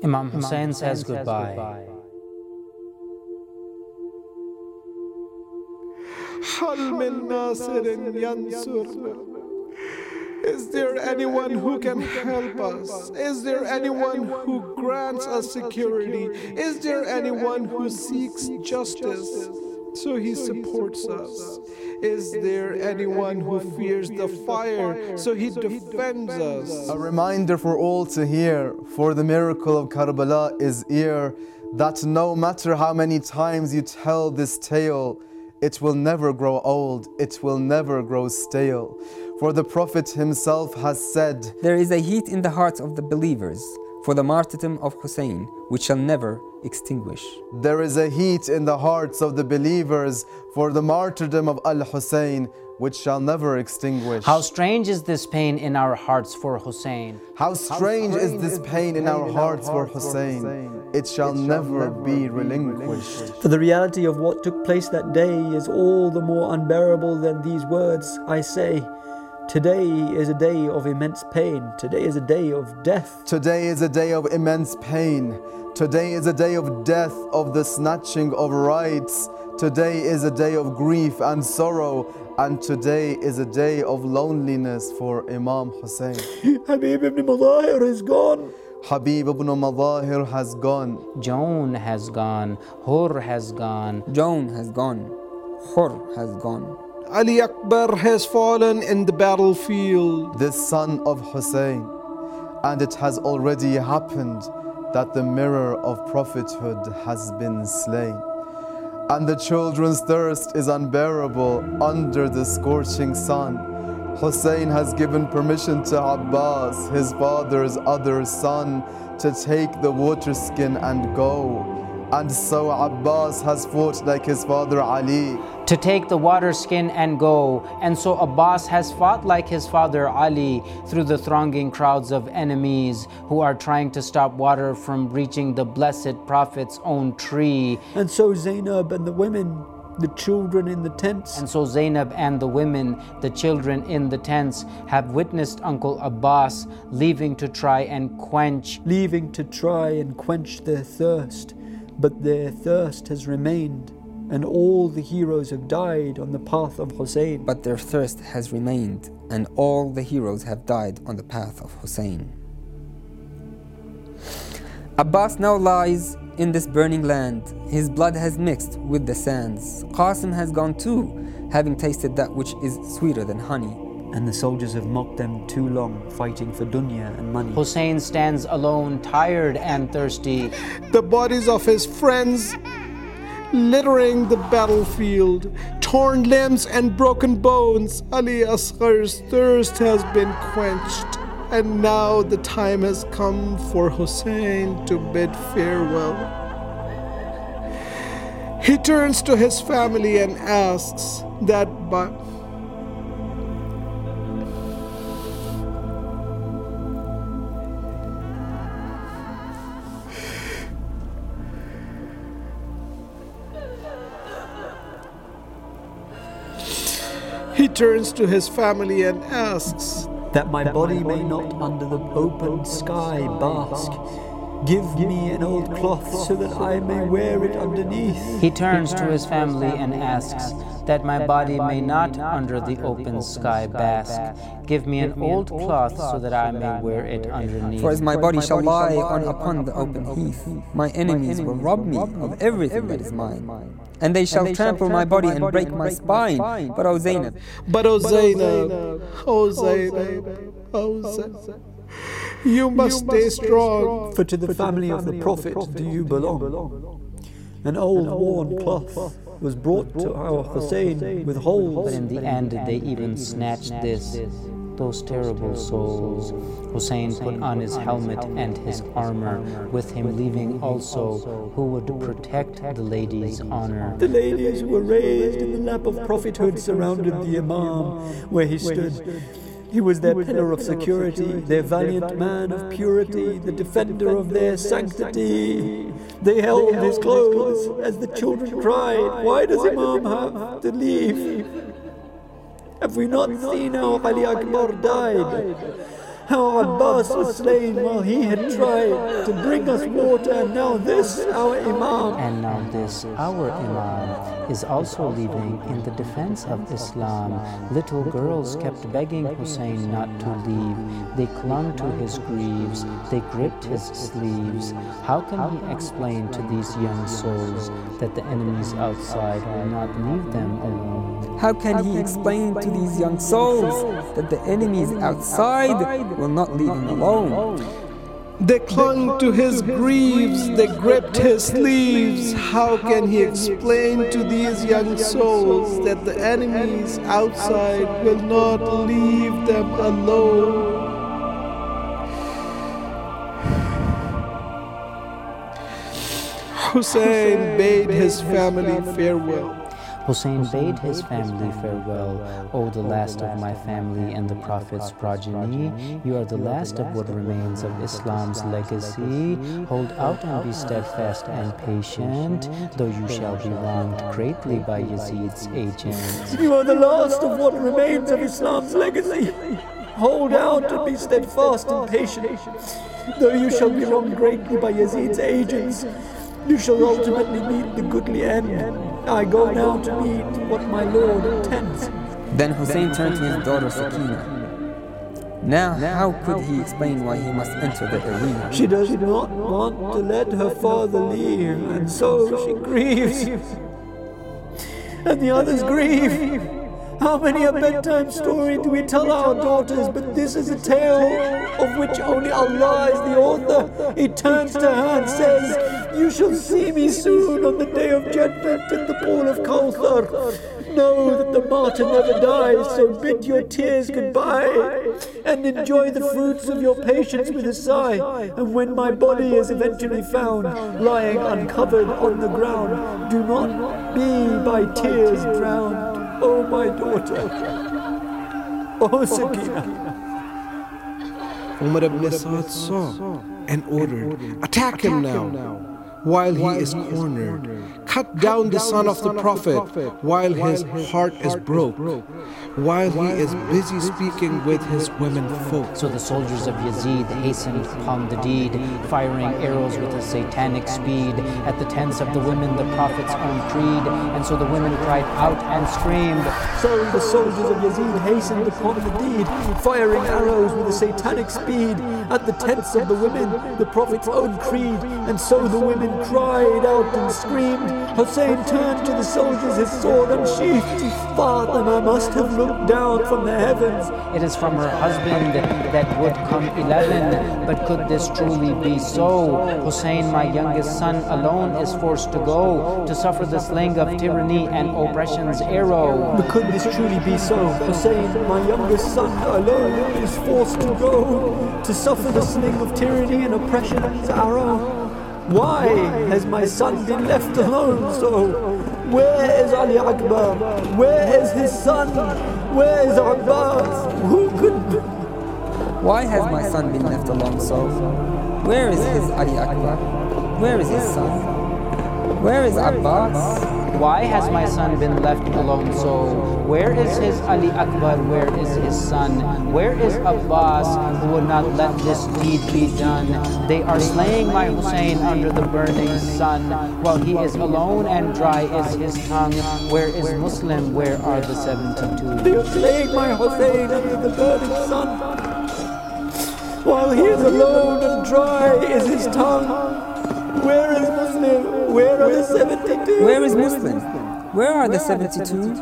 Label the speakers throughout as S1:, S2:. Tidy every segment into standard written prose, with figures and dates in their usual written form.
S1: Imam Hussein says goodbye.
S2: هل من ناصر ينصرنا? Is there anyone who can help us? Is there anyone who grants us security? Is there anyone who seeks justice so he supports us? Is there anyone who fears the fire so he defends us?
S3: A reminder for all to hear, for the miracle of Karbala is here, that no matter how many times you tell this tale, it will never grow old, it will never grow stale. For the Prophet himself has said,
S4: there is a heat in the hearts of the believers for the martyrdom of Hussein, which shall never extinguish.
S3: there is a heat in the hearts of the believers for the martyrdom of Al-Hussein, which shall never extinguish.
S1: How strange is this pain in our hearts for Hussein.
S3: How strange is this pain in our hearts for Hussein. It shall never be relinquished.
S5: For the reality of what took place that day is all the more unbearable than these words I say. Today is a day of immense pain. Today is a day of death.
S3: Today is a day of immense pain. Today is a day of death, of the snatching of rights. Today is a day of grief and sorrow. And today is a day of loneliness for Imam Hussein.
S5: Habib ibn Madahir is gone.
S3: Habib ibn Madahir has gone.
S1: Joan has gone. Hur has gone.
S4: Joan has gone. Hur has gone.
S2: Ali Akbar has fallen in the battlefield.
S3: This son of Hussein. And it has already happened that the mirror of prophethood has been slain. And the children's thirst is unbearable under the scorching sun. Hussein has given permission to Abbas, his father's other son, to take the water skin and go. And so Abbas has fought like his father Ali.
S1: To take the water skin and go. And so Abbas has fought like his father Ali through the thronging crowds of enemies who are trying to stop water from reaching the blessed Prophet's own tree.
S5: And so Zainab and the women, the children in the tents.
S1: And so Zainab and the women, the children in the tents, have witnessed Uncle Abbas leaving to try and quench
S5: their thirst. But their thirst has remained, and all the heroes have died on the path of Hussein.
S4: But their thirst has remained, and all the heroes have died on the path of Hussein. Abbas now lies in this burning land. His blood has mixed with the sands. Qasim has gone too, having tasted that which is sweeter than honey.
S5: And the soldiers have mocked them too long, fighting for dunya and money.
S1: Hussein stands alone, tired and thirsty.
S2: The bodies of his friends littering the battlefield, torn limbs and broken bones. Ali Asghar's thirst has been quenched, and now the time has come for Hussein to bid farewell. He turns to his family and asks that He turns to his family and asks
S5: that my body may not under the open sky bask. Give me an old cloth so that I may wear it underneath.
S1: He turns to his family and asks that my body may not under the open sky bask. Give me an old cloth so that I may wear it underneath.
S4: For as my body shall lie upon the open heath, my enemies will rob me of everything that is mine. And they shall trample my body and break my spine. But O Zainab,
S2: you must stay strong.
S5: For to the family of the Prophet do you belong. An old worn cloth was brought to our Hussein with holes.
S1: But in the end they even snatched this. Those terrible souls. Hussein put on his helmet and his armor, with him leaving also who would protect the lady's honor.
S5: The ladies who were raised in the lap of prophethood surrounded the Imam where he stood. He was their pillar of security, their valiant man of purity, the defender of their sanctity. They held his clothes as the children cried, "Why does Imam have to leave? Have we not seen how Ali Akbar died? How Abbas was slain while he had tried to bring us water, and now this, our Imam.
S1: And now this, our Imam, is also leaving in the defense of Islam. Little girls kept begging Hussein not to leave. They clung to his greaves. They gripped his sleeves. How can he explain to these young souls that the enemies outside will not leave them alone?
S4: How can he explain to these young souls that the enemies outside will not leave him alone?
S2: They clung to his greaves, they gripped his sleeves. How can he explain to these young souls that the enemies outside will not leave them alone? Hussein bade his family farewell.
S1: Hussein bade his family farewell. O the last of my family and the Prophet's progeny, you are the last of what remains of Islam's legacy. Hold out and be steadfast and patient, though you shall be wronged greatly by Yazid's agents.
S5: You are the last of what remains of Islam's legacy. Hold out and be steadfast and patient, though you shall be wronged greatly by Yazid's agents. You shall ultimately meet the goodly end. I go now to meet what my Lord intends.
S4: Then Hussein turned to his daughter Sakina. Now, how could he explain why he must enter the arena?
S5: She does not want to let her father leave, and so she grieves. And the others grieve. How many a bedtime story do we tell our daughters, but this is a tale of which only Allah is the author. He turns to her and says, you shall see me soon on the day of judgment in the pool of Kawthar. Know that the martyr never dies, so bid your tears goodbye and enjoy the fruits of your patience with a sigh. And when my body is eventually found, lying uncovered on the ground, do not be by tears drowned. Oh, my daughter. Oh, Sakina.
S2: Umar ibn Sa'd saw and ordered, attack him now, while he is cornered. Cut down the son of the Prophet while his heart is broke, while he is busy speaking with his women folk.
S1: So the soldiers of Yazid hastened upon the deed, firing arrows with a satanic speed at the tents of the women, the Prophet's own creed. And so the women cried out and screamed.
S5: So the soldiers of Yazid hastened upon the deed, firing arrows with a satanic speed at the tents of the women, the Prophet's own creed. And so the women cried out and screamed. Hussein turned to the soldiers, his sword unsheathed. Fatima must have looked down from the heavens.
S1: It is from her husband that would come 11. But could this truly be so? Hussein, my youngest son, alone is forced to go to suffer the sling of tyranny and oppression's arrow.
S5: But could this truly be so? Hussein, my youngest son, alone is forced to go to suffer the sling of tyranny and oppression's arrow. Why has my son been left alone so? Where is Ali Akbar? Where is his son? Where is Abbas? Who could...
S4: Why has my son been left alone so? Where is his Ali Akbar? Where is his son? Where is Abbas?
S1: Why has my son been left alone so? Where is his Ali Akbar? Where is his son? Where is Abbas, who would not let this deed be done? They are slaying my Hussein under the burning sun, while he is alone and dry is his tongue. Where is Muslim? Where are the 72?
S5: They are slaying my Hussein under the burning sun, while he is alone and dry is his tongue. Where is Muslim? Where are the 72?
S4: Where is Muslim? Where are the 72?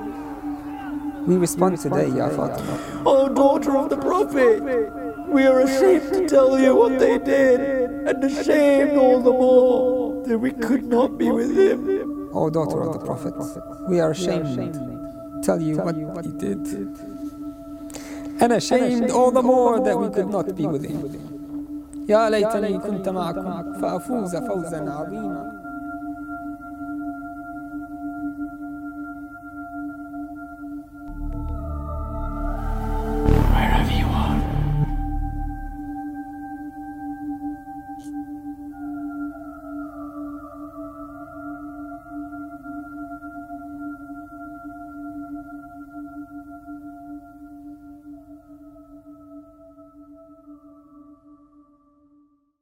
S4: We respond today, Ya Fatima.
S5: Oh, daughter of the Prophet, we are ashamed to tell you what they did, and ashamed all the more that we could not be with him.
S4: O daughter of the Prophet, we are ashamed to tell you what he did, and ashamed all the more that we could not be with him. يا ليتني كنت معكم فأفوز فوزا عظيما.